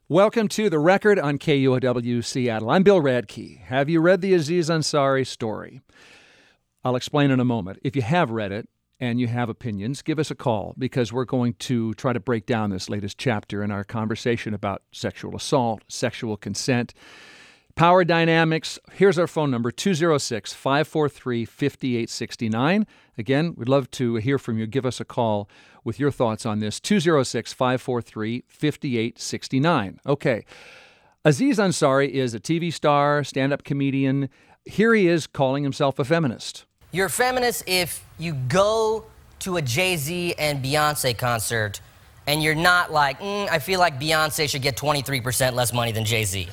Welcome to The Record on KUOW Seattle. I'm Bill Radke. Have you read the Aziz Ansari story? I'll explain in a moment. If you have read it and you have opinions, give us a call because we're going to try to break down this latest chapter in our conversation about sexual assault, sexual consent, power dynamics. Here's our phone number, 206-543-5869. Again, we'd love to hear from you. Give us a call with your thoughts on this, 206-543-5869. Okay. Aziz Ansari is a TV star, stand-up comedian. Here he is calling himself a feminist. You're a feminist if you go to a Jay-Z and Beyonce concert and you're not like, I feel like Beyonce should get 23% less money than Jay-Z.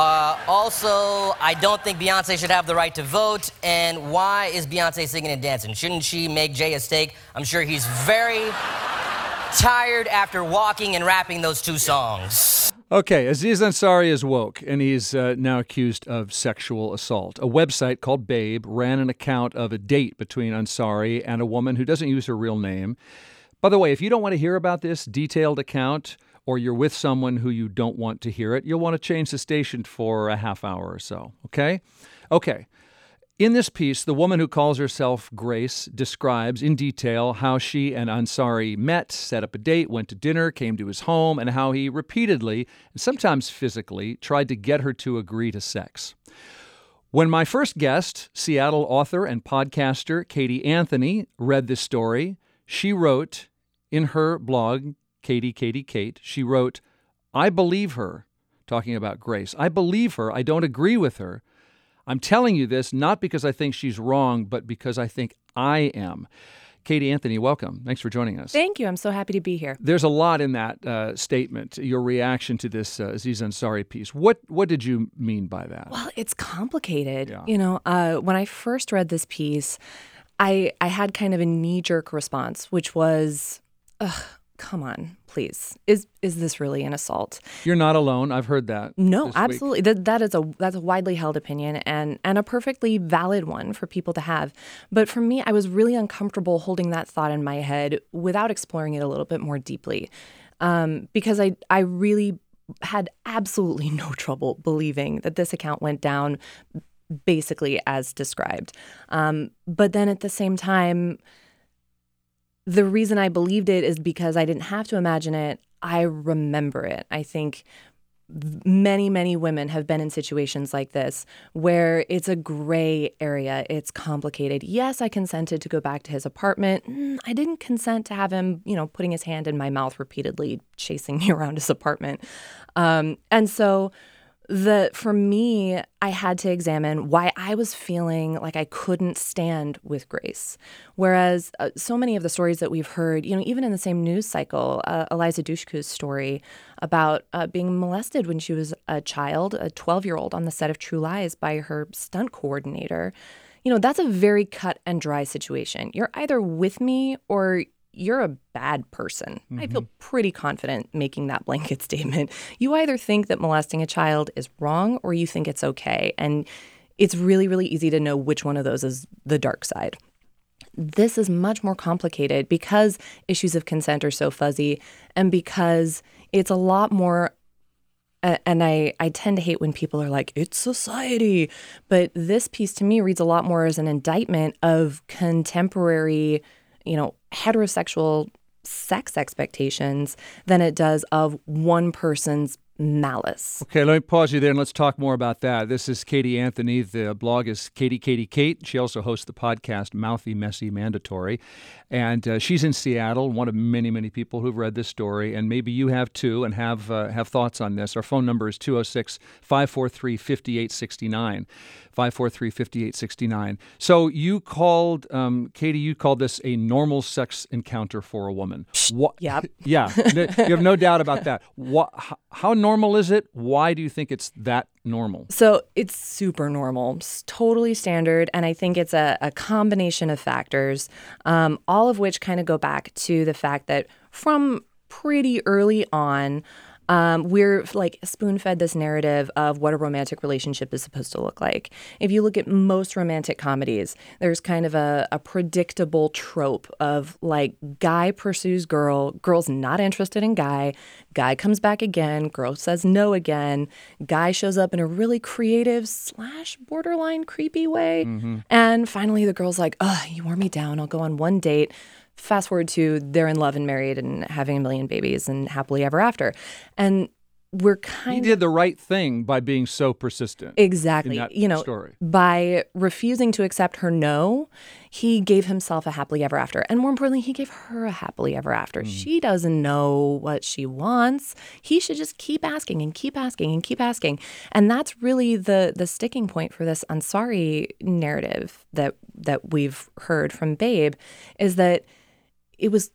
Also, I don't think Beyonce should have the right to vote. And why is Beyonce singing and dancing? Shouldn't she make Jay a steak? I'm sure he's very tired after walking and rapping those two songs. Okay, Aziz Ansari is woke, and he's now accused of sexual assault. A website called Babe ran an account of a date between Ansari and a woman who doesn't use her real name. By the way, if you don't want to hear about this detailed account, or you're with someone who you don't want to hear it, you'll want to change the station for a half hour or so, okay? Okay. In this piece, the woman who calls herself Grace describes in detail how she and Ansari met, set up a date, went to dinner, came to his home, and how he repeatedly, and sometimes physically, tried to get her to agree to sex. When my first guest, Seattle author and podcaster Katie Anthony, read this story, she wrote in her blog, Kate, she wrote, "I believe her," talking about Grace. "I believe her. I don't agree with her. I'm telling you this not because I think she's wrong, but because I think I am." Katie Anthony, welcome. Thanks for joining us. Thank you. I'm so happy to be here. There's a lot in that statement, your reaction to this Aziz Ansari piece. What did you mean by that? Well, it's complicated. Yeah. You know, when I first read this piece, I had kind of a knee-jerk response, which was, come on, please. Is this really an assault? You're not alone. I've heard that. No, absolutely. That's a widely held opinion and a perfectly valid one for people to have. But for me, I was really uncomfortable holding that thought in my head without exploring it a little bit more deeply, because I really had absolutely no trouble believing that this account went down basically as described. But then at the same time, the reason I believed it is because I didn't have to imagine it. I remember it. I think many, many women have been in situations like this where it's a gray area. It's complicated. Yes, I consented to go back to his apartment. I didn't consent to have him, putting his hand in my mouth repeatedly, chasing me around his apartment. And so for me, I had to examine why I was feeling like I couldn't stand with Grace. Whereas so many of the stories that we've heard, even in the same news cycle, Eliza Dushku's story about being molested when she was a child, a 12-year-old on the set of True Lies by her stunt coordinator, that's a very cut and dry situation. You're either with me or you're a bad person. Mm-hmm. I feel pretty confident making that blanket statement. You either think that molesting a child is wrong or you think it's okay. And it's really, really easy to know which one of those is the dark side. This is much more complicated because issues of consent are so fuzzy and because it's a lot more, and I tend to hate when people are like, it's society. But this piece to me reads a lot more as an indictment of contemporary heterosexual sex expectations than it does of one person's malice. Okay, let me pause you there and let's talk more about that. This is Katie Anthony. The blog is Kate. She also hosts the podcast Mouthy, Messy, Mandatory. And she's in Seattle, one of many, many people who've read this story. And maybe you have too and have thoughts on this. Our phone number is 206-543-5869. 543-5869. So you called, Katie, you called this a normal sex encounter for a woman. Yep. Yeah, you have no doubt about that. How normal is it? Why do you think it's that normal? So it's super normal. It's totally standard. And I think it's a combination of factors, all of which kind of go back to the fact that from pretty early on, We're like spoon-fed this narrative of what a romantic relationship is supposed to look like. If you look at most romantic comedies, there's kind of a predictable trope of like guy pursues girl, girl's not interested in guy comes back again, girl says no again, guy shows up in a really creative / borderline creepy way, and finally the girl's like, "Oh, you wore me down. I'll go on one date." Fast forward to they're in love and married and having a million babies and happily ever after. And we're He did the right thing by being so persistent. Exactly. In that story. By refusing to accept her no, he gave himself a happily ever after. And more importantly, he gave her a happily ever after. She doesn't know what she wants. He should just keep asking and keep asking and keep asking. And that's really the sticking point for this Ansari narrative that we've heard from Babe, is that it was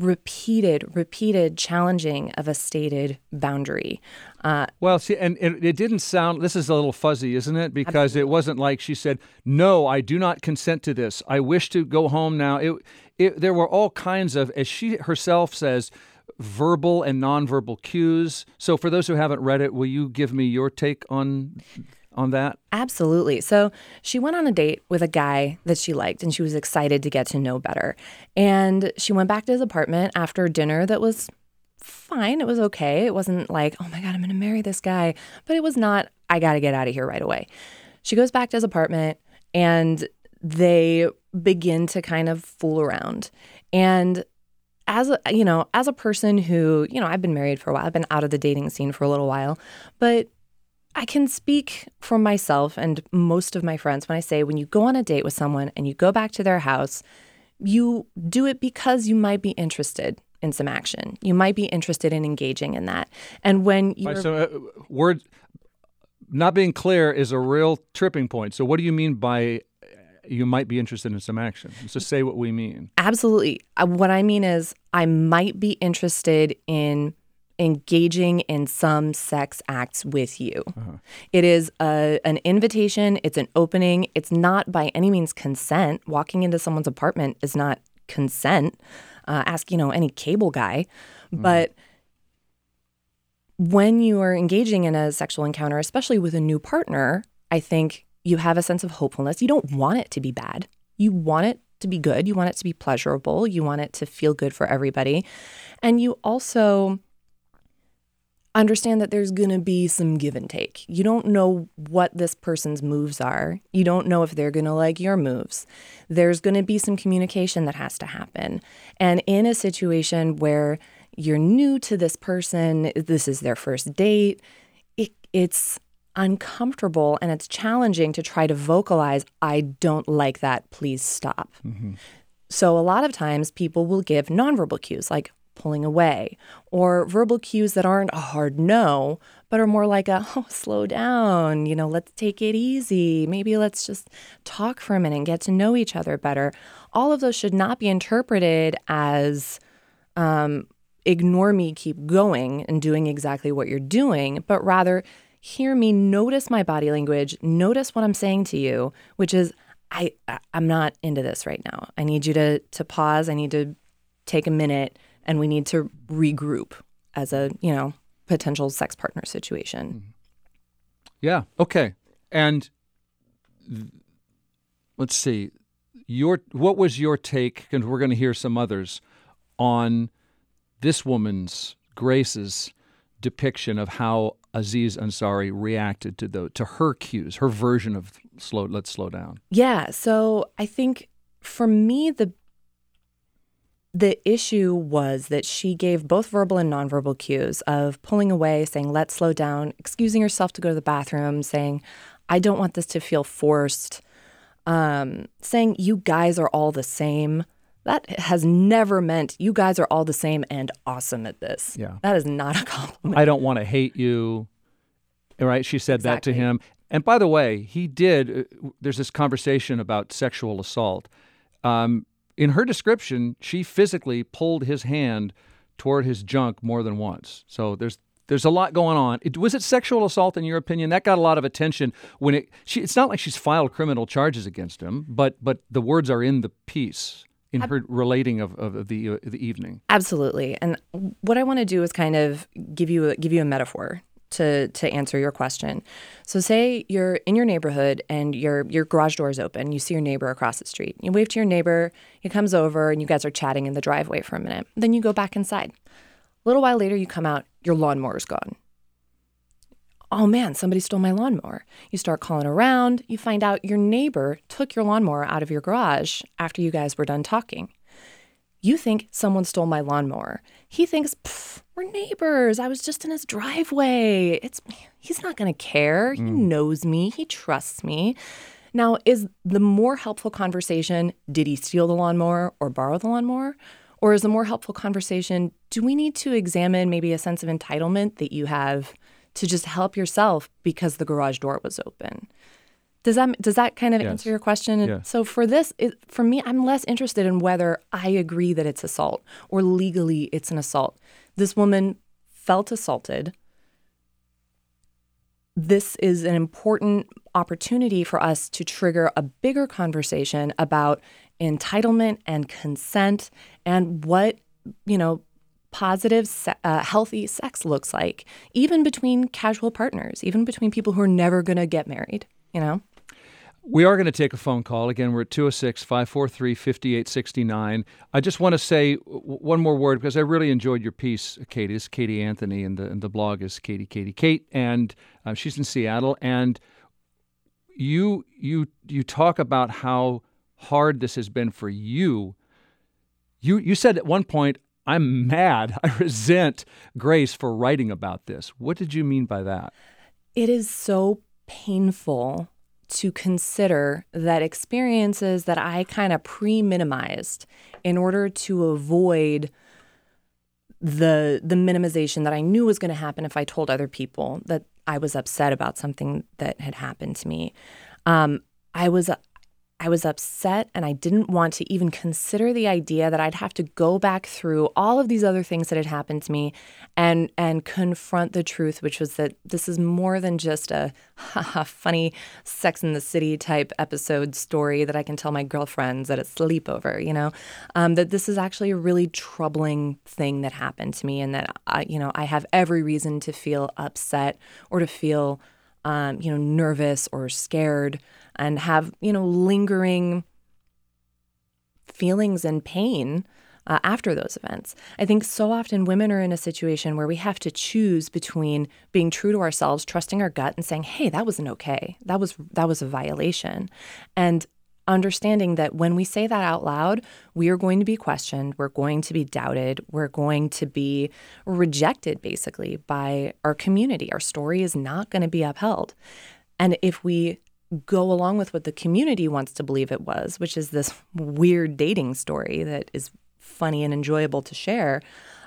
repeated challenging of a stated boundary. Well, see, and it didn't sound, this is a little fuzzy, isn't it? Because It wasn't like she said, "No, I do not consent to this. I wish to go home now." There were all kinds of, as she herself says, verbal and nonverbal cues. So for those who haven't read it, will you give me your take on that? Absolutely. So she went on a date with a guy that she liked, and she was excited to get to know better. And she went back to his apartment after dinner that was fine. It was okay. It wasn't like, "Oh my God, I'm going to marry this guy." But it was not, "I got to get out of here right away." She goes back to his apartment, and they begin to kind of fool around. And as a person who, I've been married for a while, I've been out of the dating scene for a little while, but I can speak for myself and most of my friends when I say when you go on a date with someone and you go back to their house, you do it because you might be interested in some action. You might be interested in engaging in that. And when you word not being clear is a real tripping point. So what do you mean by you might be interested in some action? Let's just say what we mean. Absolutely. What I mean is I might be interested in engaging in some sex acts with you. It is an invitation. It's an opening. It's not by any means consent. Walking into someone's apartment is not consent. Ask, any cable guy. But when you are engaging in a sexual encounter, especially with a new partner, I think you have a sense of hopefulness. You don't want it to be bad. You want it to be good. You want it to be pleasurable. You want it to feel good for everybody. And you also understand that there's going to be some give and take. You don't know what this person's moves are. You don't know if they're going to like your moves. There's going to be some communication that has to happen. And in a situation where you're new to this person, this is their first date, it's uncomfortable and it's challenging to try to vocalize, "I don't like that, please stop." So a lot of times people will give nonverbal cues like pulling away, or verbal cues that aren't a hard no, but are more like "Oh, slow down, let's take it easy. Maybe let's just talk for a minute and get to know each other better." All of those should not be interpreted as ignore me, keep going and doing exactly what you're doing, but rather hear me, notice my body language, notice what I'm saying to you, which is I'm not into this right now. I need you to pause. I need to take a minute. And we need to regroup as a, potential sex partner situation. Yeah. Okay. And let's see. What was your take, and we're going to hear some others, on this woman's, Grace's, depiction of how Aziz Ansari reacted to her cues, her version of let's slow down? Yeah. So I think for me, the issue was that she gave both verbal and nonverbal cues of pulling away, saying, "Let's slow down," excusing herself to go to the bathroom, saying, "I don't want this to feel forced," saying, "You guys are all the same." That has never meant you guys are all the same and awesome at this. Yeah. That is not a compliment. "I don't want to hate you." Right? She said that to him. And by the way, he did, there's this conversation about sexual assault. In her description, she physically pulled his hand toward his junk more than once. So there's a lot going on. Was it sexual assault in your opinion? That got a lot of attention when it's not like she's filed criminal charges against him, but the words are in the piece. in her relating of the evening. Absolutely. And what I want to do is kind of give you a metaphor to answer your question. So say you're in your neighborhood and your garage door is open. You see your neighbor across the street. You wave to your neighbor. He comes over and you guys are chatting in the driveway for a minute. Then you go back inside. A little while later, you come out. Your lawnmower's gone. Oh man, somebody stole my lawnmower. You start calling around. You find out your neighbor took your lawnmower out of your garage after you guys were done talking. You think someone stole my lawnmower. He thinks, we're neighbors. I was just in his driveway. He's not going to care. He knows me. He trusts me. Now, is the more helpful conversation, did he steal the lawnmower or borrow the lawnmower? Or is the more helpful conversation, do we need to examine maybe a sense of entitlement that you have to just help yourself because the garage door was open? Does that kind of answer your question? Yeah. So for this, for me, I'm less interested in whether I agree that it's assault or legally it's an assault. This woman felt assaulted. This is an important opportunity for us to trigger a bigger conversation about entitlement and consent and what, positive, healthy sex looks like, even between casual partners, even between people who are never going to get married, We are going to take a phone call. Again, we're at 206-543-5869. I just want to say one more word because I really enjoyed your piece, Katie. It's Katie Anthony, and the blog is Kate, and she's in Seattle. And you talk about how hard this has been for you. You said at one point, I'm mad. I resent Grace for writing about this. What did you mean by that? It is so painful to consider that experiences that I kind of pre-minimized in order to avoid the minimization that I knew was going to happen if I told other people that I was upset about something that had happened to me. I was upset, and I didn't want to even consider the idea that I'd have to go back through all of these other things that had happened to me and confront the truth, which was that this is more than just a funny Sex and the City type episode story that I can tell my girlfriends at a sleepover, that this is actually a really troubling thing that happened to me, and that I have every reason to feel upset or to feel nervous or scared and have, lingering feelings and pain after those events. I think so often women are in a situation where we have to choose between being true to ourselves, trusting our gut and saying, hey, that wasn't okay. That was a violation. And understanding that when we say that out loud, we are going to be questioned, we're going to be doubted, we're going to be rejected basically by our community. Our story is not going to be upheld. And if we go along with what the community wants to believe it was, which is this weird dating story that is funny and enjoyable to share,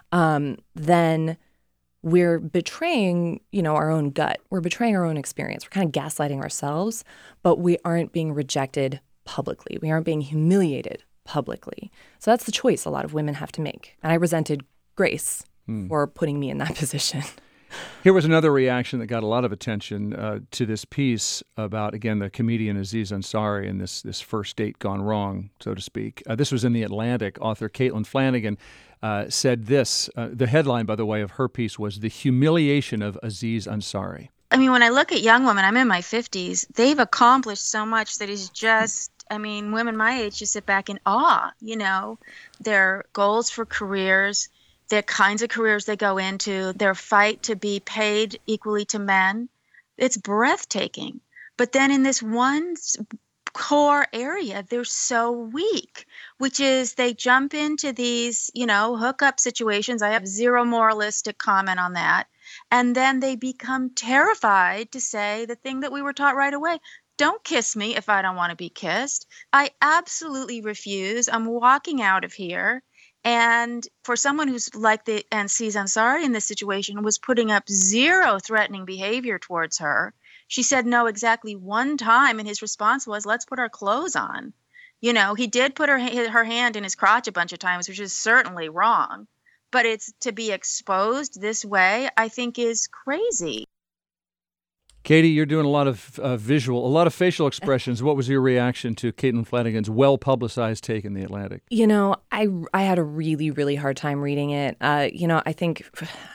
then we're betraying, our own gut. We're betraying our own experience. We're kind of gaslighting ourselves, but we aren't being rejected publicly. We aren't being humiliated publicly. So that's the choice a lot of women have to make. And I resented Grace for putting me in that position. Here was another reaction that got a lot of attention to this piece about, again, the comedian Aziz Ansari and this first date gone wrong, so to speak. This was in The Atlantic. Author Caitlin Flanagan said this. The headline, by the way, of her piece was "The Humiliation of Aziz Ansari." I mean, when I look at young women, I'm in my 50s, they've accomplished so much that is just, women my age just sit back in awe, their goals for careers, the kinds of careers they go into, their fight to be paid equally to men. It's breathtaking. But then in this one core area, they're so weak, which is they jump into these, hookup situations. I have zero moralistic comment on that. And then they become terrified to say the thing that we were taught right away. Don't kiss me if I don't want to be kissed. I absolutely refuse. I'm walking out of here. And for someone who's like Aziz Ansari in this situation was putting up zero threatening behavior towards her, she said no exactly one time, and his response was, let's put our clothes on. He did put her hand in his crotch a bunch of times, which is certainly wrong. But it's to be exposed this way, I think, is crazy. Katie, you're doing a lot of facial expressions. What was your reaction to Caitlin Flanagan's well-publicized take in The Atlantic? I had a really, really hard time reading it. I think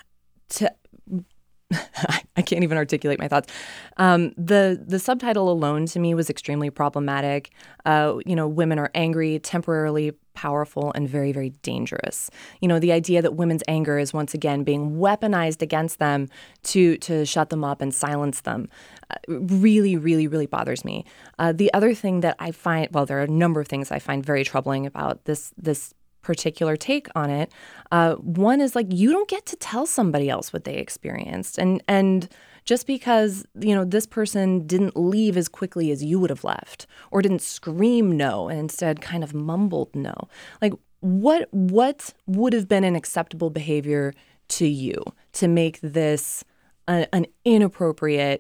I can't even articulate my thoughts. The subtitle alone to me was extremely problematic. Women are angry, temporarily powerful, and very, very dangerous. The idea that women's anger is once again being weaponized against them to shut them up and silence them really, really, really bothers me. The other thing that I find, well, there are a number of things I find very troubling about this particular take on it. One is you don't get to tell somebody else what they experienced. And just because, this person didn't leave as quickly as you would have left or didn't scream no and instead kind of mumbled no. What would have been an acceptable behavior to you to make this an inappropriate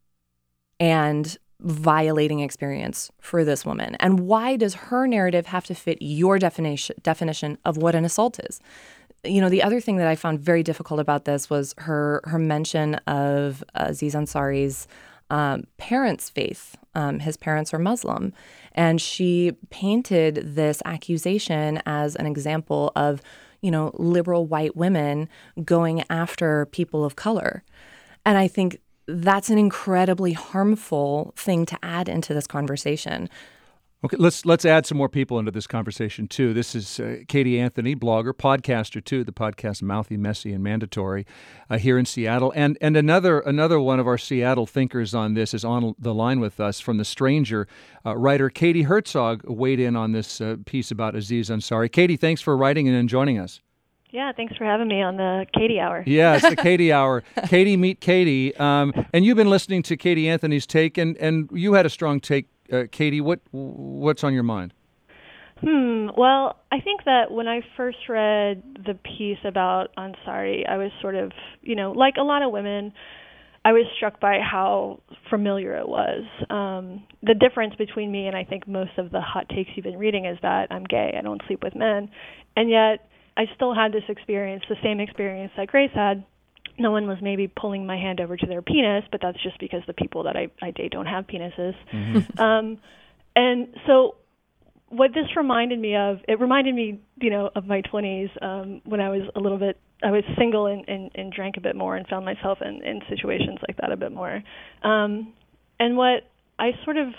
and violating experience for this woman? And why does her narrative have to fit your definition of what an assault is? The other thing that I found very difficult about this was her mention of Aziz Ansari's parents' faith. His parents are Muslim. And she painted this accusation as an example of, liberal white women going after people of color. And I think that's an incredibly harmful thing to add into this conversation. Okay, let's add some more people into this conversation, too. This is Katie Anthony, blogger, podcaster, too, the podcast Mouthy, Messy, and Mandatory here in Seattle. And another one of our Seattle thinkers on this is on the line with us from The Stranger. Writer Katie Herzog weighed in on this piece about Aziz Ansari. Katie, thanks for writing and joining us. Yeah, thanks for having me on the Katie Hour. Yeah, it's the Katie Hour. Katie, meet Katie. And you've been listening to Katie Anthony's take, and you had a strong take. Katie, what's on your mind? Well, I think that when I first read the piece about Ansari, I was sort of, like a lot of women, I was struck by how familiar it was. The difference between me and I think most of the hot takes you've been reading is that I'm gay. I don't sleep with men. And yet I still had this experience, the same experience that Grace had. No one was maybe pulling my hand over to their penis, but that's just because the people that I date don't have penises. Mm-hmm. And so what this reminded me of, of my 20s when I was I was single and drank a bit more and found myself in situations like that a bit more. And what I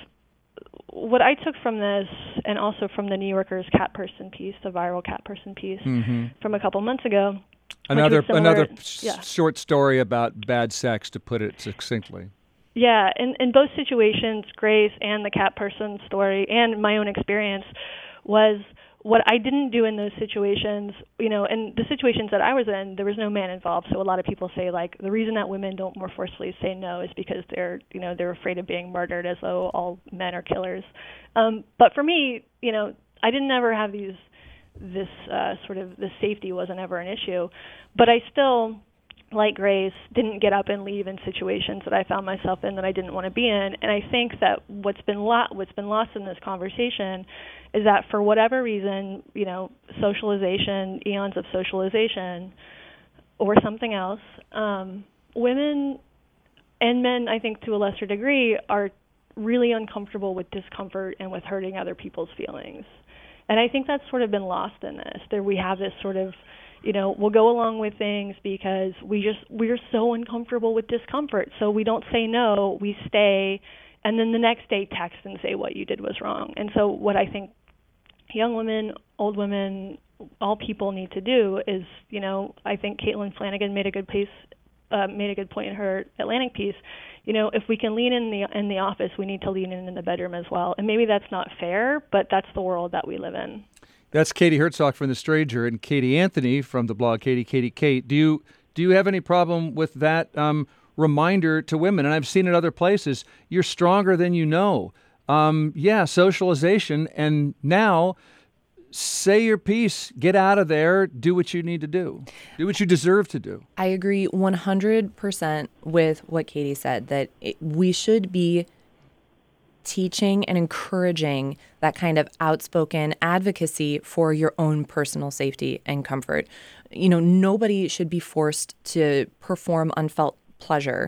took from this, and also from the New Yorker's cat person piece, the viral cat person piece from a couple months ago, Another short story about bad sex, to put it succinctly. Yeah, in both situations, Grace and the cat person story and my own experience was what I didn't do in those situations, and the situations that I was in, there was no man involved. So a lot of people say, the reason that women don't more forcefully say no is because they're afraid of being murdered, as though all men are killers. But for me, I didn't ever have this safety wasn't ever an issue. But I still, like Grace, didn't get up and leave in situations that I found myself in that I didn't want to be in. And I think that what's been lost in this conversation is that for whatever reason, socialization, eons of socialization, or something else, women and men, I think to a lesser degree, are really uncomfortable with discomfort and with hurting other people's feelings. And I think that's sort of been lost in this. There we have this sort of, we'll go along with things because we're so uncomfortable with discomfort. So we don't say no, we stay, and then the next day text and say what you did was wrong. And so what I think young women, old women, all people need to do is, I think Caitlin Flanagan made a good point in her Atlantic piece. If we can lean in the office, we need to lean in the bedroom as well. And maybe that's not fair, but that's the world that we live in. That's Katie Herzog from The Stranger, and Katie Anthony from the blog Katie Kate. Do you have any problem with that reminder to women? And I've seen it other places. You're stronger than you know. Socialization, and now say your piece, get out of there, do what you need to do what you deserve to do. I agree 100% with what Katie said, that we should be teaching and encouraging that kind of outspoken advocacy for your own personal safety and comfort. Nobody should be forced to perform unfelt pleasure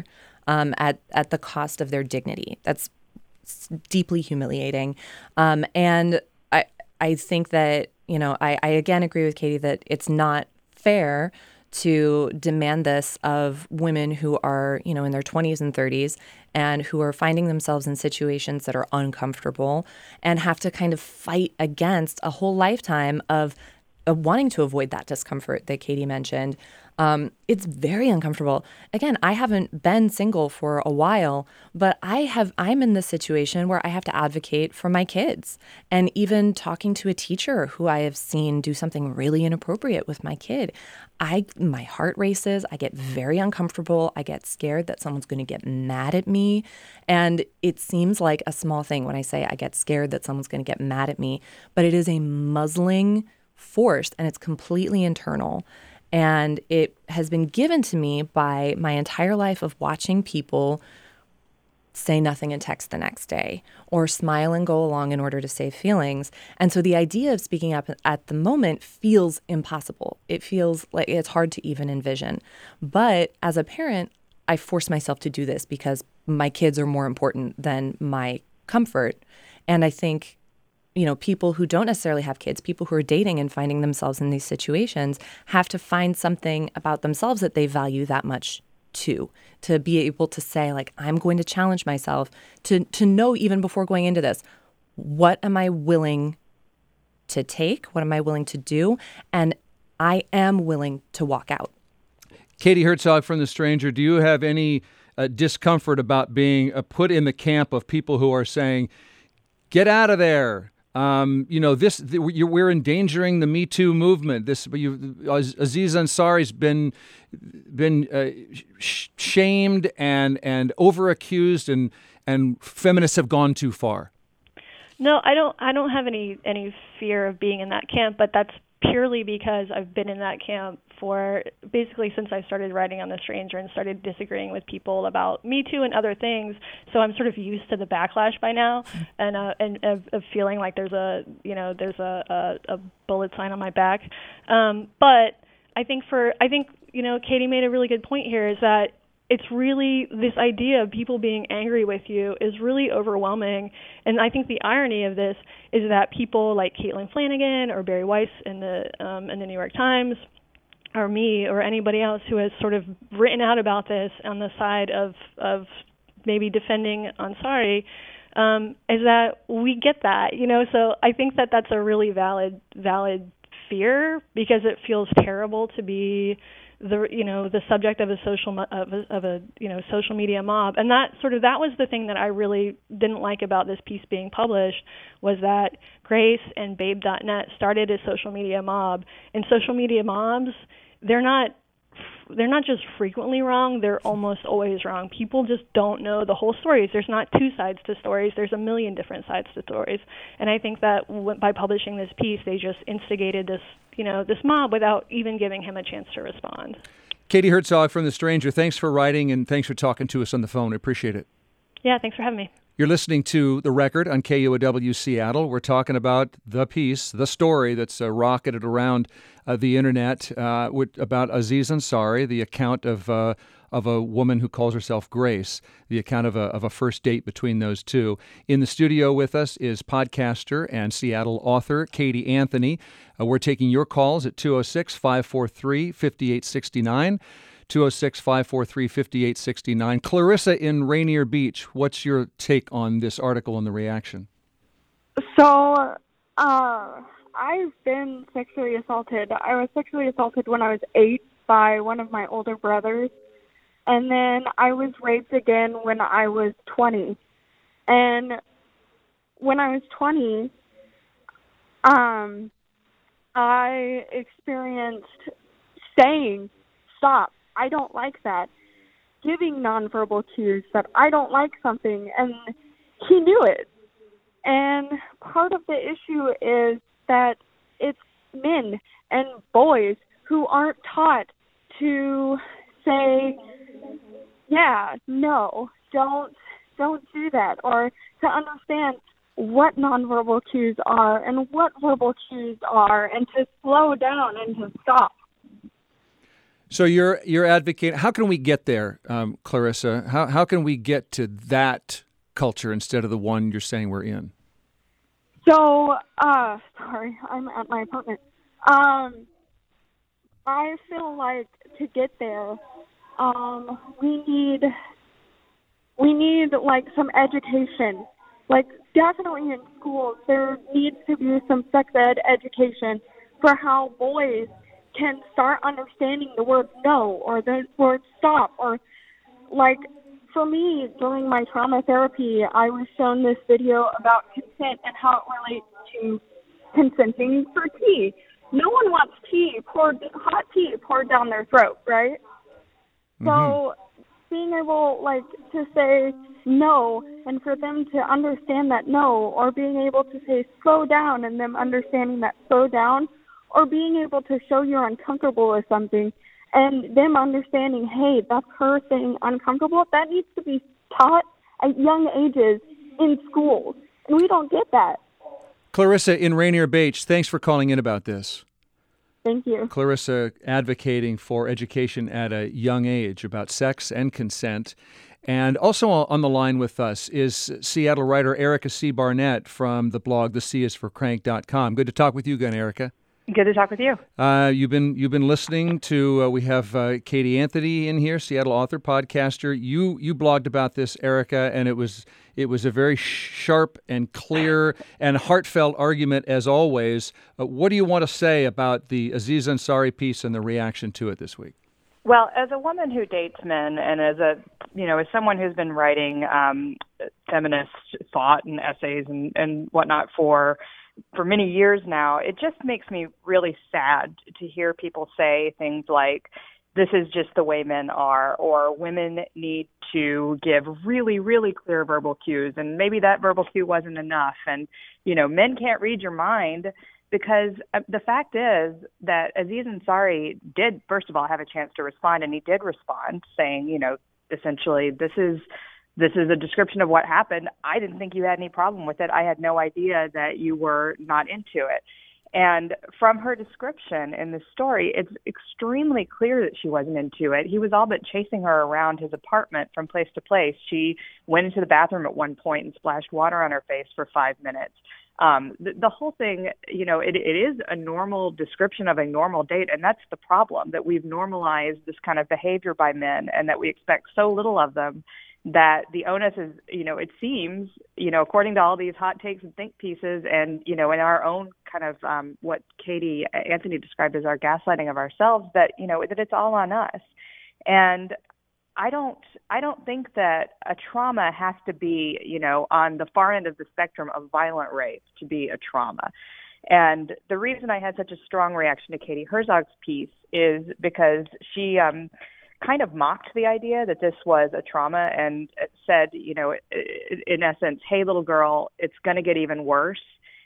at the cost of their dignity. That's deeply humiliating. And I think that, I again agree with Katie that it's not fair to demand this of women who are, in their 20s and 30s and who are finding themselves in situations that are uncomfortable and have to kind of fight against a whole lifetime of wanting to avoid that discomfort that Katie mentioned. It's very uncomfortable. Again, I haven't been single for a while, but I'm in this situation where I have to advocate for my kids. And even talking to a teacher who I have seen do something really inappropriate with my kid, my heart races. I get very uncomfortable. I get scared that someone's going to get mad at me. And it seems like a small thing when I say I get scared that someone's going to get mad at me, but it is a muzzling force, and it's completely internal. And it has been given to me by my entire life of watching people say nothing and text the next day, or smile and go along in order to save feelings. And so the idea of speaking up at the moment feels impossible. It feels like it's hard to even envision. But as a parent, I force myself to do this because my kids are more important than my comfort. And I think people who don't necessarily have kids, people who are dating and finding themselves in these situations, have to find something about themselves that they value that much too, to be able to say, like, I'm going to challenge myself to know even before going into this, what am I willing to take? What am I willing to do? And I am willing to walk out. Katie Herzog from The Stranger, do you have any discomfort about being put in the camp of people who are saying, get out of there? We're endangering the Me Too movement. Aziz Ansari's been shamed and over-accused, and feminists have gone too far. No, I don't have any fear of being in that camp, but that's purely because I've been in that camp for basically since I started writing on The Stranger and started disagreeing with people about Me Too and other things. So I'm sort of used to the backlash by now, and of feeling like there's a bullet sign on my back. But I think Katie made a really good point here, is that it's really this idea of people being angry with you is really overwhelming. And I think the irony of this is that people like Caitlin Flanagan or Barry Weiss in the New York Times, or me or anybody else who has sort of written out about this on the side of maybe defending Ansari, is that we get that, So I think that that's a really valid fear, because it feels terrible to be the subject of a social media mob. And that was the thing that I really didn't like about this piece being published, was that Grace and Babe.net started a social media mob. And social media mobs, they're not just frequently wrong, they're almost always wrong. People just don't know the whole stories. There's not two sides to stories, there's a million different sides to stories. And I think that by publishing this piece, they just instigated this mob without even giving him a chance to respond. Katie Herzog from The Stranger, thanks for writing and thanks for talking to us on the phone. I appreciate it. Yeah, thanks for having me. You're listening to The Record on KUOW Seattle. We're talking about the piece, the story that's rocketed around the internet about Aziz Ansari, the account of a woman who calls herself Grace, the account of a first date between those two. In the studio with us is podcaster and Seattle author Katie Anthony. We're taking your calls at 206-543-5869. 206-543-5869. Clarissa in Rainier Beach, what's your take on this article and the reaction? So, I've been sexually assaulted. I was sexually assaulted when I was 8 by one of my older brothers. And then I was raped again when I was 20. And when I was 20, I experienced saying, stop. I don't like that. Giving nonverbal cues that I don't like something, and he knew it. And part of the issue is that it's men and boys who aren't taught to say, yeah, no, don't do that, or to understand what nonverbal cues are and what verbal cues are, and to slow down and to stop. So you're advocating. How can we get there, Clarissa? How can we get to that culture instead of the one you're saying we're in? So, sorry, I'm at my apartment. I feel like to get there, we need like some education. Like definitely in schools, there needs to be some sex ed education for how boys can start understanding the word no or the word stop. Or like for me, during my trauma therapy, I was shown this video about consent and how it relates to consenting for tea. No one wants hot tea poured down their throat, right? Mm-hmm. So being able like to say no and for them to understand that no, or being able to say slow down and them understanding that slow down, or being able to show you're uncomfortable with something and them understanding, hey, that's her saying uncomfortable, that needs to be taught at young ages in schools. And we don't get that. Clarissa in Rainier Beach, thanks for calling in about this. Thank you. Clarissa advocating for education at a young age about sex and consent. And also on the line with us is Seattle writer Erica C. Barnett from the blog theCisForCrank.com. Good to talk with you again, Erica. Good to talk with you. You've been listening to, we have Katie Anthony in here, Seattle author, podcaster. You blogged about this, Erica, and it was a very sharp and clear and heartfelt argument as always. What do you want to say about the Aziz Ansari piece and the reaction to it this week? Well, as a woman who dates men, and as someone who's been writing feminist thought and essays and whatnot for many years now, it just makes me really sad to hear people say things like, this is just the way men are, or women need to give really, really clear verbal cues, and maybe that verbal cue wasn't enough, and, men can't read your mind, because the fact is that Aziz Ansari did, first of all, have a chance to respond, and he did respond, saying, essentially, this is a description of what happened. I didn't think you had any problem with it. I had no idea that you were not into it. And from her description in the story, it's extremely clear that she wasn't into it. He was all but chasing her around his apartment from place to place. She went into the bathroom at one point and splashed water on her face for 5 minutes. The whole thing, it is a normal description of a normal date, and that's the problem, that we've normalized this kind of behavior by men and that we expect so little of them that the onus is, it seems, according to all these hot takes and think pieces and, in our own kind of what Katie Anthony described as our gaslighting of ourselves, that, that it's all on us. And I don't think that a trauma has to be, on the far end of the spectrum of violent rape to be a trauma. And the reason I had such a strong reaction to Katie Herzog's piece is because she kind of mocked the idea that this was a trauma and said, in essence, hey, little girl, it's going to get even worse.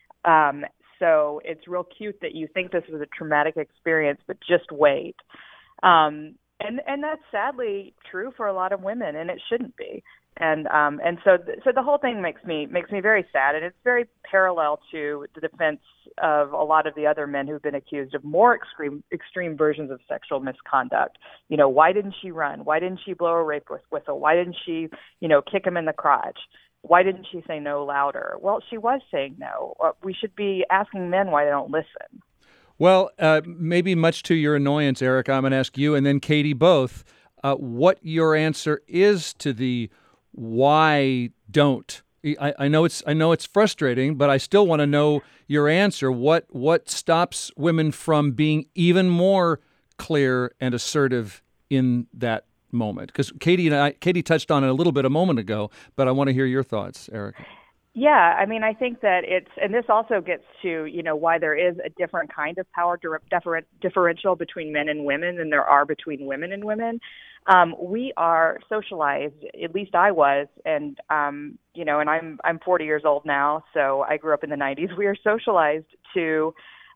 So it's real cute that you think this was a traumatic experience, but just wait. And that's sadly true for a lot of women, and it shouldn't be. And so the whole thing makes me very sad, and it's very parallel to the defense of a lot of the other men who've been accused of more extreme versions of sexual misconduct. Why didn't she run? Why didn't she blow a rape whistle? Why didn't she, kick him in the crotch? Why didn't she say no louder? Well, she was saying no. We should be asking men why they don't listen. Well, maybe much to your annoyance, Eric, I'm going to ask you and then Katie both what your answer is to the why don't. I know it's frustrating, but I still want to know your answer. What stops women from being even more clear and assertive in that moment? Because Katie touched on it a little bit a moment ago, but I want to hear your thoughts, Eric. Yeah, I think that and this also gets to, why there is a different kind of power differential between men and women than there are between women and women. We are socialized, at least I was, and, and I'm 40 years old now, so I grew up in the 90s. We are socialized to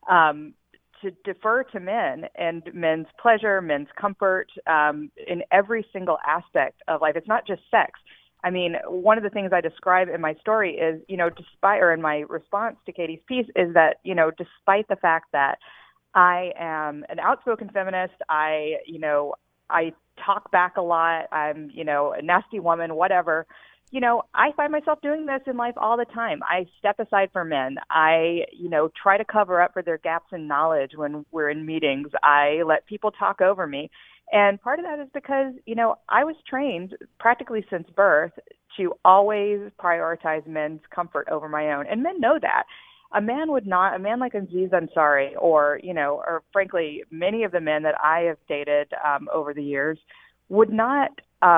defer to men and men's pleasure, men's comfort, in every single aspect of life. It's not just sex. I mean, one of the things I describe in my story is, in my response to Katie's piece is that, despite the fact that I am an outspoken feminist. I talk back a lot. I'm, a nasty woman, whatever. I find myself doing this in life all the time. I step aside for men. I, try to cover up for their gaps in knowledge when we're in meetings. I let people talk over me. And part of that is because, I was trained practically since birth to always prioritize men's comfort over my own. And men know that. A man like Aziz Ansari or frankly, many of the men that I have dated over the years would not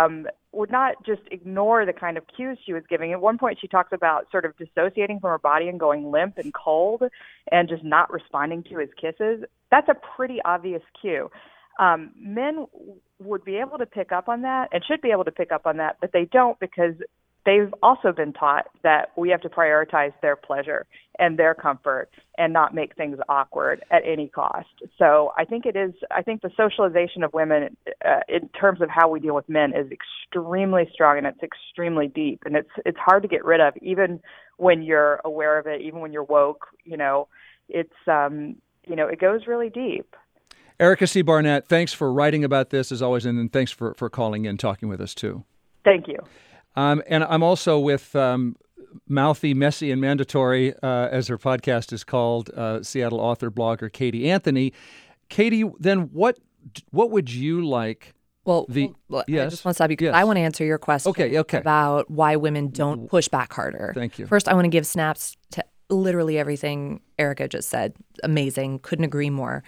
just ignore the kind of cues she was giving. At one point, she talks about sort of dissociating from her body and going limp and cold and just not responding to his kisses. That's a pretty obvious cue. Men would be able to pick up on that and should be able to pick up on that, but they don't because they've also been taught that we have to prioritize their pleasure and their comfort and not make things awkward at any cost. So I think the socialization of women in terms of how we deal with men is extremely strong and it's extremely deep and it's hard to get rid of even when you're aware of it, even when you're woke, it goes really deep. Erica C. Barnett, thanks for writing about this as always, and thanks for calling in, talking with us too. Thank you. And I'm also with Mouthy, Messy, and Mandatory, as her podcast is called, Seattle author, blogger Katie Anthony. Katie, then what would you like? Well, yes. I just want to stop you because Yes. I want to answer your question Okay. about why women don't push back harder. Thank you. First, I want to give snaps to literally everything Erica just said. Amazing. Couldn't agree more.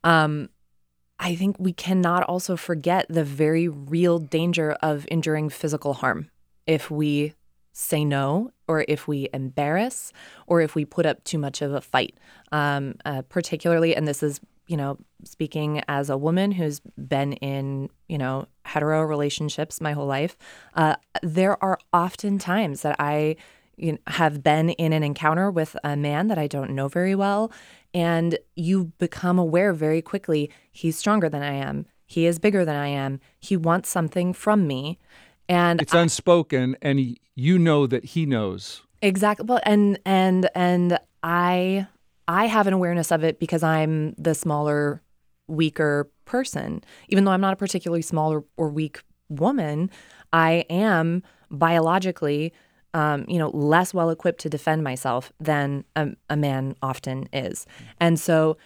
I think we cannot also forget the very real danger of enduring physical harm if we say no, or if we embarrass, or if we put up too much of a fight. Particularly, and this is, speaking as a woman who's been in, hetero relationships my whole life, there are often times that I have been in an encounter with a man that I don't know very well, and you become aware very quickly, he's stronger than I am. He is bigger than I am. He wants something from me. And it's unspoken, and you know that he knows. Exactly. Well, and I have an awareness of it because I'm the smaller, weaker person. Even though I'm not a particularly small or weak woman, I am biologically, less well equipped to defend myself than a man often is. And so,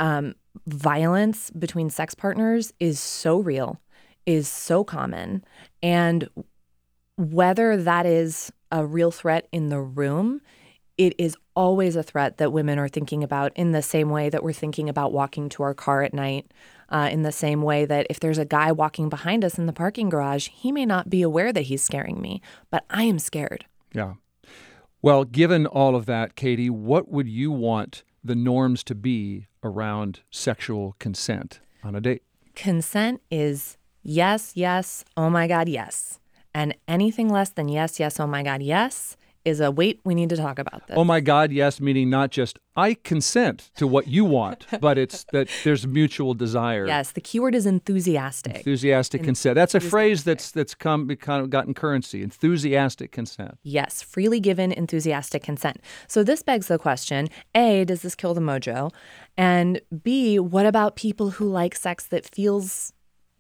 violence between sex partners is so real, is so common, and whether that is a real threat in the room, it is always a threat that women are thinking about in the same way that we're thinking about walking to our car at night, in the same way that if there's a guy walking behind us in the parking garage, he may not be aware that he's scaring me, but I am scared. Yeah. Well, given all of that, Katie, what would you want the norms to be around sexual consent on a date? Consent is yes, yes, oh my God, yes. And anything less than yes, yes, oh my God, yes is a wait, we need to talk about this. Oh my God, yes, meaning not just I consent to what you want, but it's that there's mutual desire. Yes, the keyword is enthusiastic. Enthusiastic consent. That's a phrase that's gotten currency. Enthusiastic consent. Yes, freely given enthusiastic consent. So this begs the question, A, does this kill the mojo? And B, what about people who like sex that feels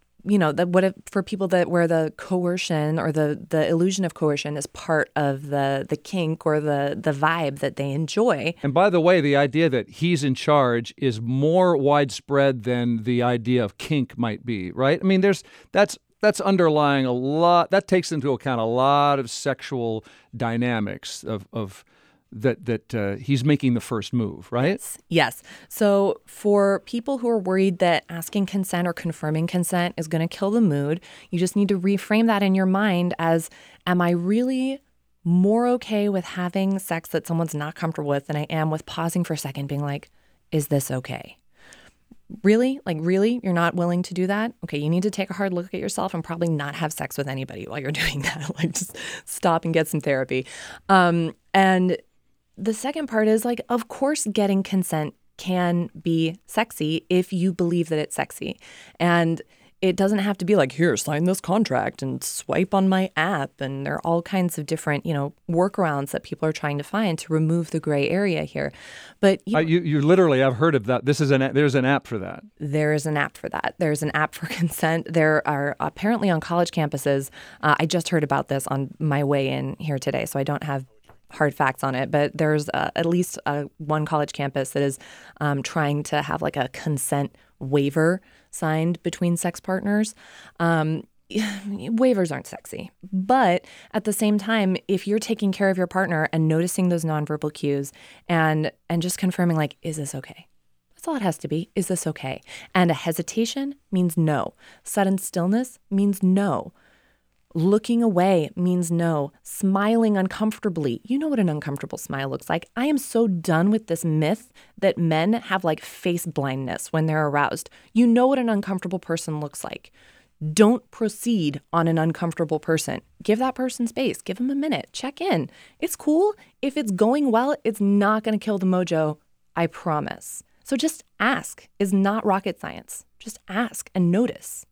for people where the coercion or the illusion of coercion is part of the kink or the vibe that they enjoy. And by the way, the idea that he's in charge is more widespread than the idea of kink might be, right? I mean, that's underlying a lot. That takes into account a lot of sexual dynamics of that he's making the first move, right? Yes. So for people who are worried that asking consent or confirming consent is going to kill the mood, you just need to reframe that in your mind as, am I really more okay with having sex that someone's not comfortable with than I am with pausing for a second, being like, is this okay? Really? Really? You're not willing to do that? Okay, you need to take a hard look at yourself and probably not have sex with anybody while you're doing that. Just stop and get some therapy. And the second part is of course, getting consent can be sexy if you believe that it's sexy. And it doesn't have to be like, here, sign this contract and swipe on my app. And there are all kinds of different, workarounds that people are trying to find to remove the gray area here. But you literally, I've heard of that. There's an app for that. There is an app for that. There's an app for consent. There are apparently on college campuses. I just heard about this on my way in here today, so I don't have hard facts on it, but there's at least one college campus that is trying to have like a consent waiver signed between sex partners. Waivers aren't sexy, but at the same time, if you're taking care of your partner and noticing those nonverbal cues and just confirming like, is this okay? That's all it has to be. Is this okay? And a hesitation means no. Sudden stillness means no. Looking away means no. Smiling uncomfortably. You know what an uncomfortable smile looks like. I am so done with this myth that men have like face blindness when they're aroused. You know what an uncomfortable person looks like. Don't proceed on an uncomfortable person. Give that person space. Give them a minute. Check in. It's cool. If it's going well, it's not going to kill the mojo. I promise. So just ask. It's not rocket science. Just ask and notice.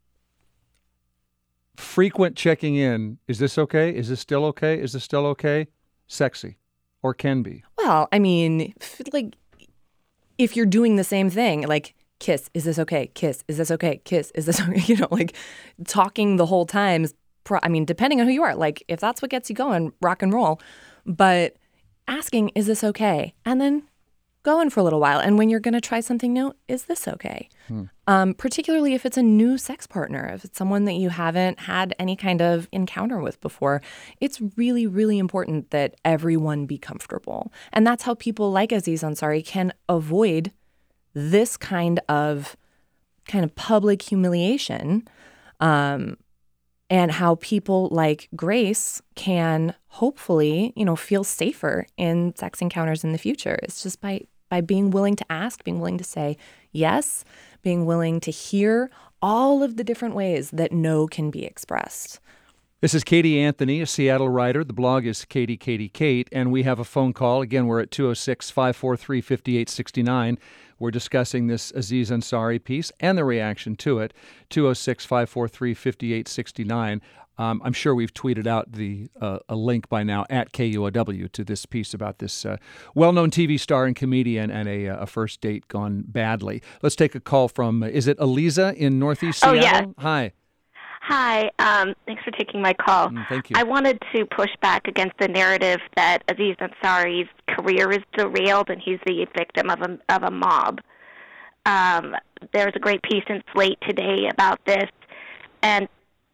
Frequent checking in. Is this okay? Is this still okay? Is this still okay? Sexy. Or can be. Well, I mean, like, if you're doing the same thing, like, kiss, is this okay? Kiss, is this okay? Kiss, is this okay? Like, talking the whole time is, depending on who you are. Like, if that's what gets you going, rock and roll. But asking, is this okay? And then going for a little while. And when you're going to try something new, is this okay? Particularly if it's a new sex partner, if it's someone that you haven't had any kind of encounter with before, it's really, really important that everyone be comfortable. And that's how people like Aziz Ansari can avoid this kind of public humiliation, and how people like Grace can hopefully, feel safer in sex encounters in the future. It's just by being willing to ask, being willing to say yes, being willing to hear all of the different ways that no can be expressed. This is Katie Anthony, a Seattle writer. The blog is Kate, and we have a phone call. Again, we're at 206-543-5869. We're discussing this Aziz Ansari piece and the reaction to it. 206-543-5869. I'm sure we've tweeted out a link by now at KUOW to this piece about this well-known TV star and comedian and a first date gone badly. Let's take a call from, is it Eliza in Northeast Seattle? Oh, yeah. Hi. Hi. Thanks for taking my call. Thank you. I wanted to push back against the narrative that Aziz Ansari's career is derailed and he's the victim of a mob. There's a great piece in Slate today about this, and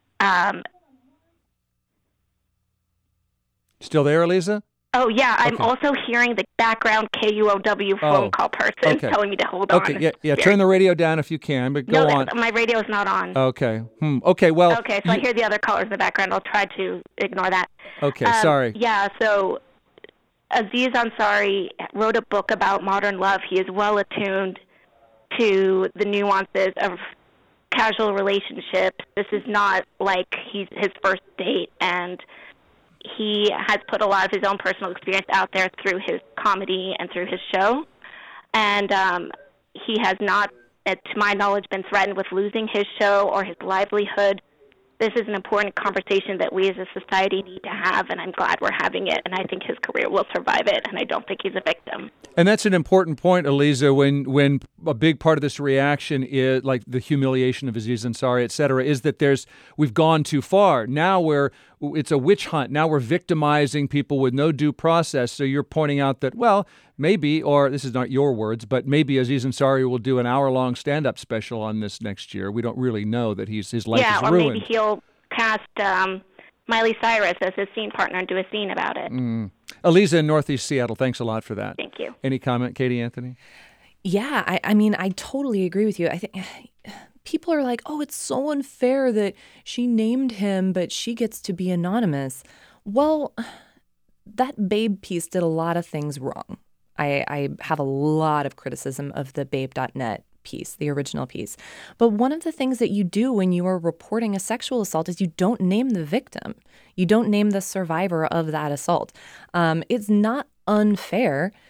still there, Eliza? Oh, yeah. I'm Okay. also hearing the background KUOW phone call person telling me to hold on. Okay, yeah. Turn the radio down if you can, but go on. My radio's not on. Okay. Okay, well. Okay, so I hear the other callers in the background. I'll try to ignore that. Okay, sorry. Yeah, so Aziz Ansari wrote a book about modern love. He is well attuned to the nuances of casual relationships. This is not like his first date, and he has put a lot of his own personal experience out there through his comedy and through his show. And he has not, to my knowledge, been threatened with losing his show or his livelihood. This is an important conversation that we as a society need to have, and I'm glad we're having it, and I think his career will survive it, and I don't think he's a victim. And that's an important point, Eliza, when a big part of this reaction is, like the humiliation of Aziz Ansari, et cetera, is that we've gone too far. Now it's a witch hunt. Now we're victimizing people with no due process. So you're pointing out that, well, maybe, or this is not your words, but maybe Aziz Ansari will do an hour-long stand-up special on this next year. We don't really know that his life is ruined. Yeah, or maybe he'll cast Miley Cyrus as his scene partner and do a scene about it. Eliza in Northeast Seattle, thanks a lot for that. Thank you. Any comment, Katie Anthony? Yeah, I totally agree with you. I think people are like, oh, it's so unfair that she named him, but she gets to be anonymous. Well, that Babe piece did a lot of things wrong. I have a lot of criticism of the Babe.net piece, the original piece. But one of the things that you do when you are reporting a sexual assault is you don't name the victim. You don't name the survivor of that assault. It's not unfair.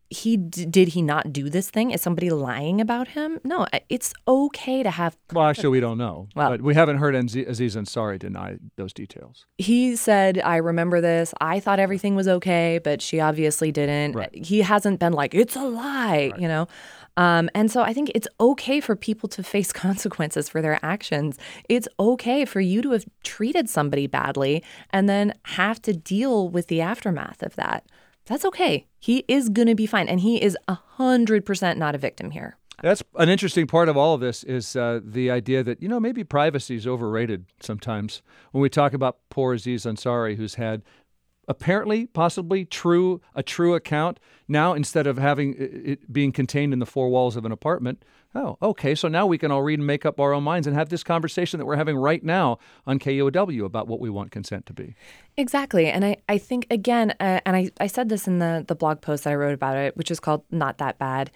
did he not do this thing? Is somebody lying about him? No, it's okay to have. Well, actually, we don't know. Well, but we haven't heard Aziz Ansari deny those details. He said, I remember this. I thought everything was okay, but she obviously didn't. Right. He hasn't been like, it's a lie, Right. you know? And so I think it's okay for people to face consequences for their actions. It's okay for you to have treated somebody badly and then have to deal with the aftermath of that. That's okay. He is going to be fine. And he is 100% not a victim here. That's an interesting part of all of this is the idea that, maybe privacy is overrated sometimes. When we talk about poor Aziz Ansari, who's had apparently, possibly a true account. Now, instead of having it being contained in the four walls of an apartment, oh, okay, so now we can all read and make up our own minds and have this conversation that we're having right now on KUOW about what we want consent to be. Exactly. And I think, again, and I said this in the blog post that I wrote about it, which is called Not That Bad.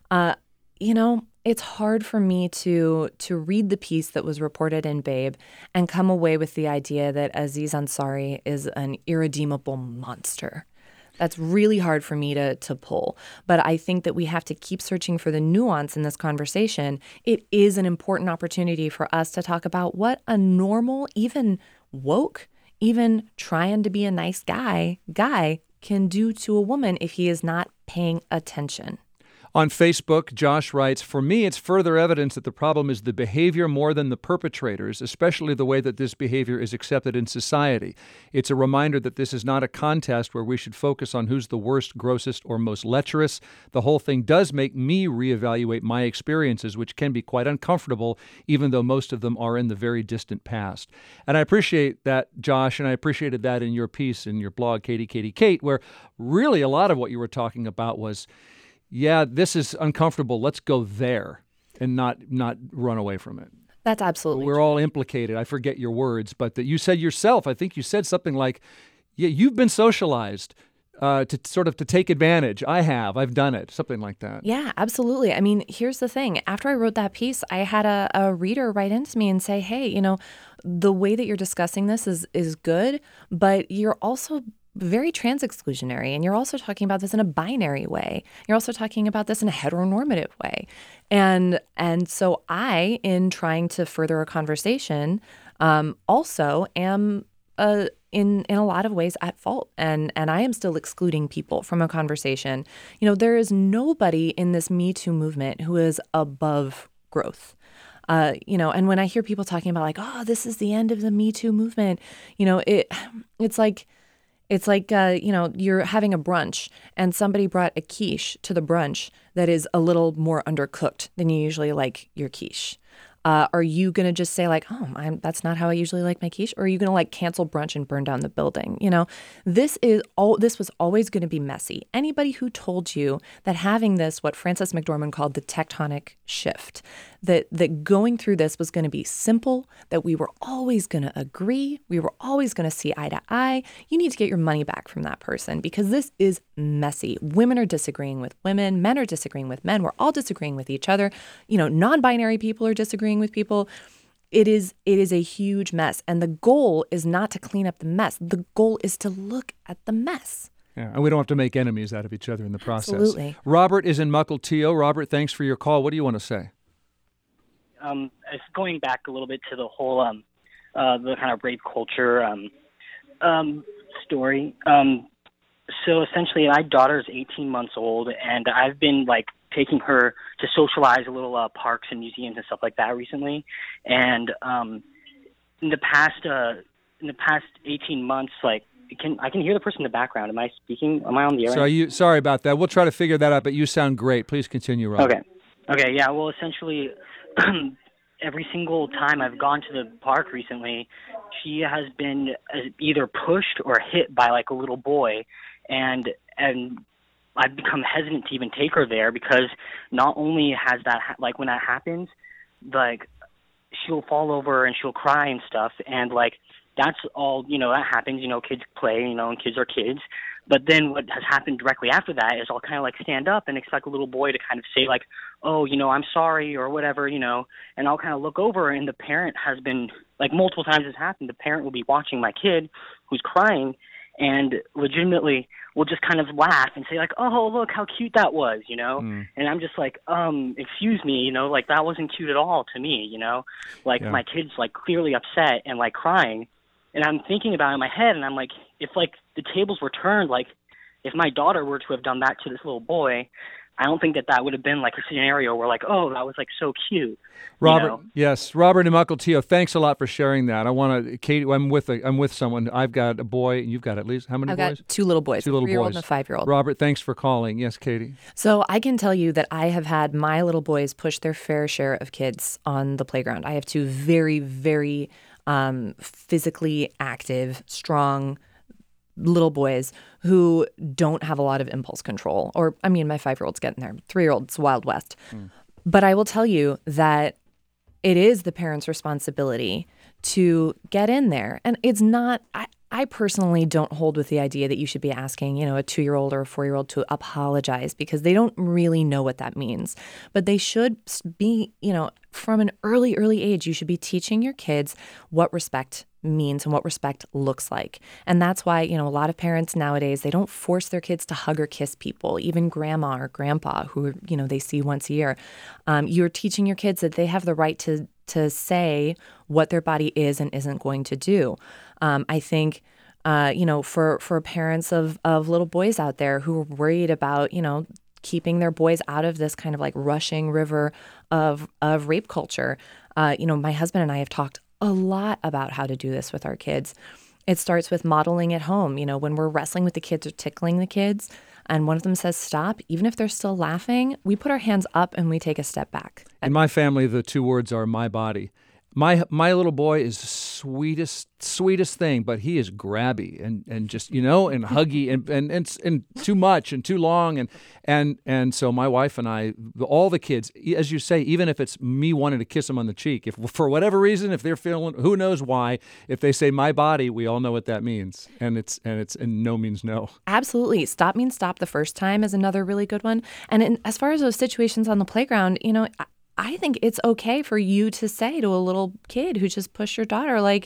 It's hard for me to read the piece that was reported in Babe and come away with the idea that Aziz Ansari is an irredeemable monster. That's really hard for me to pull. But I think that we have to keep searching for the nuance in this conversation. It is an important opportunity for us to talk about what a normal, even woke, even trying to be a nice guy can do to a woman if he is not paying attention. On Facebook, Josh writes, "For me, it's further evidence that the problem is the behavior more than the perpetrators, especially the way that this behavior is accepted in society. It's a reminder that this is not a contest where we should focus on who's the worst, grossest, or most lecherous. The whole thing does make me reevaluate my experiences, which can be quite uncomfortable, even though most of them are in the very distant past." And I appreciate that, Josh, and I appreciated that in your piece, in your blog, Katie, Kate, where really a lot of what you were talking about was, yeah, this is uncomfortable. Let's go there and not run away from it. That's absolutely We're true. all implicated. I forget your words, but that you said yourself, I think you said something like, yeah, you've been socialized to take advantage. I've done it, something like that. Yeah, absolutely. I mean, here's the thing. After I wrote that piece, I had a reader write into me and say, hey, the way that you're discussing this is good, but you're also very trans exclusionary. And you're also talking about this in a binary way. You're also talking about this in a heteronormative way. And so I, in trying to further a conversation, also am in a lot of ways at fault. And I am still excluding people from a conversation. There is nobody in this Me Too movement who is above growth. And when I hear people talking about like, oh, this is the end of the Me Too movement, it's like you're having a brunch and somebody brought a quiche to the brunch that is a little more undercooked than you usually like your quiche. Are you going to just say like, oh, that's not how I usually like my quiche? Or are you going to like cancel brunch and burn down the building? This was always going to be messy. Anybody who told you that having this, what Frances McDormand called the tectonic shift, that going through this was going to be simple, that we were always going to agree, we were always going to see eye to eye, you need to get your money back from that person because this is messy. Women are disagreeing with women, men are disagreeing with men, we're all disagreeing with each other. Non-binary people are disagreeing with people. It is a huge mess. And the goal is not to clean up the mess. The goal is to look at the mess. Yeah, and we don't have to make enemies out of each other in the process. Absolutely. Robert is in Mukilteo. Robert, thanks for your call. What do you want to say? It's going back a little bit to the whole the kind of rape culture story. So essentially, my daughter's 18 months old, and I've been taking her to socialize a little parks and museums and stuff like that recently. And in the past 18 months, I can hear the person in the background. Am I speaking? Am I on the air? Sorry about that. We'll try to figure that out, but you sound great. Please continue, Robert. Okay. Yeah. Well, essentially, every single time I've gone to the park recently, she has been either pushed or hit by a little boy, and I've become hesitant to even take her there because not only has that when that happens, she'll fall over and she'll cry and stuff, and that's all that happens. Kids play, and kids are kids. But then what has happened directly after that is I'll kind of stand up and expect a little boy to kind of say oh, I'm sorry or whatever, and I'll kind of look over, and the parent has been multiple times has happened. The parent will be watching my kid who's crying, and legitimately will just kind of laugh and say like, oh, look how cute that was, you know? And I'm just like, excuse me, you know, like that wasn't cute at all to me, you know? Like my kid's like clearly upset and like crying. And I'm thinking about it in my head, and I'm like, if like the tables were turned, like if my daughter were to have done that to this little boy, I don't think that would have been like a scenario where like, oh, that was like so cute. Robert, you know? yes, Robert and Mukilteo, thanks a lot for sharing that. I want to, Katie, I'm with someone. I've got a boy. You've got at least how many boys? I've got 2 little boys, 2 little 3-year-old boys. and a 5-year-old. Robert, thanks for calling. Yes, Katie. So I can tell you that I have had my little boys push their fair share of kids on the playground. I have 2 very, very physically active, strong little boys who don't have a lot of impulse control. Or, I mean, my 5-year-old's getting there. 3-year-old's Wild West. But I will tell you that it is the parent's responsibility to get in there. And it's not, I personally don't hold with the idea that you should be asking, you know, a 2-year-old or a 4-year-old to apologize, because they don't really know what that means. But they should be, you know, from an early age, you should be teaching your kids what respect means and what respect looks like. And that's why, you know, a lot of parents nowadays, they don't force their kids to hug or kiss people, even grandma or grandpa who, you know, they see once a year. You're teaching your kids that they have the right to say what their body is and isn't going to do. I think, you know, for parents of little boys out there who are worried about, you know, keeping their boys out of this kind of like rushing river of rape culture, you know, my husband and I have talked a lot about how to do this with our kids. It starts with modeling at home. You know, when we're wrestling with the kids or tickling the kids and one of them says stop, even if they're still laughing, we put our hands up and we take a step back. In my family, the 2 words are my body. My little boy is the sweetest thing, but he is grabby and just, you know, and huggy and too much and too long and so my wife and I, all the kids, as you say, even if it's me wanting to kiss them on the cheek, if for whatever reason, if they're feeling, who knows why, if they say my body, we all know what that means, and it's no means no. Absolutely, stop means stop the first time is another really good one. And as far as those situations on the playground, you know, I think it's okay for you to say to a little kid who just pushed your daughter, like,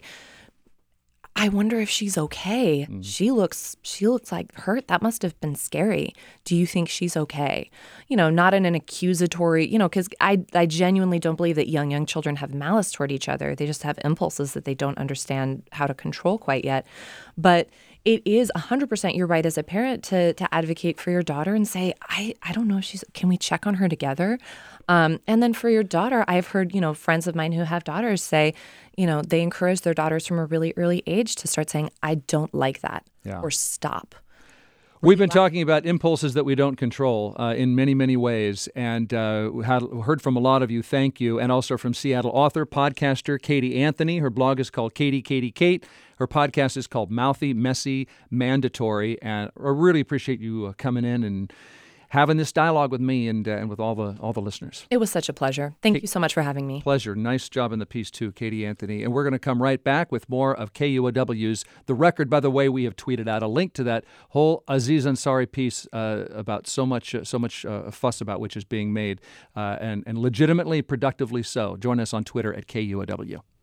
I wonder if she's okay. She looks like hurt. That must have been scary. Do you think she's okay? You know, not in an accusatory, you know, because I genuinely don't believe that young children have malice toward each other. They just have impulses that they don't understand how to control quite yet. But it is 100% you're right as a parent to advocate for your daughter and say, I don't know if can we check on her together? And then for your daughter, I've heard, you know, friends of mine who have daughters say, you know, they encourage their daughters from a really early age to start saying, I don't like that, or stop. We've been talking about impulses that we don't control in many, many ways, and heard from a lot of you. Thank you. And also from Seattle author, podcaster Katie Anthony. Her blog is called Katie Kate. Her podcast is called Mouthy, Messy, Mandatory. And I really appreciate you coming in and having this dialogue with me and with all the listeners. It was such a pleasure. Thank you so much for having me. Pleasure. Nice job in the piece too, Katie Anthony. And we're going to come right back with more of KUOW's The Record. By the way, we have tweeted out a link to that whole Aziz Ansari piece about so much fuss about which is being made, and legitimately, productively so. Join us on Twitter at KUOW.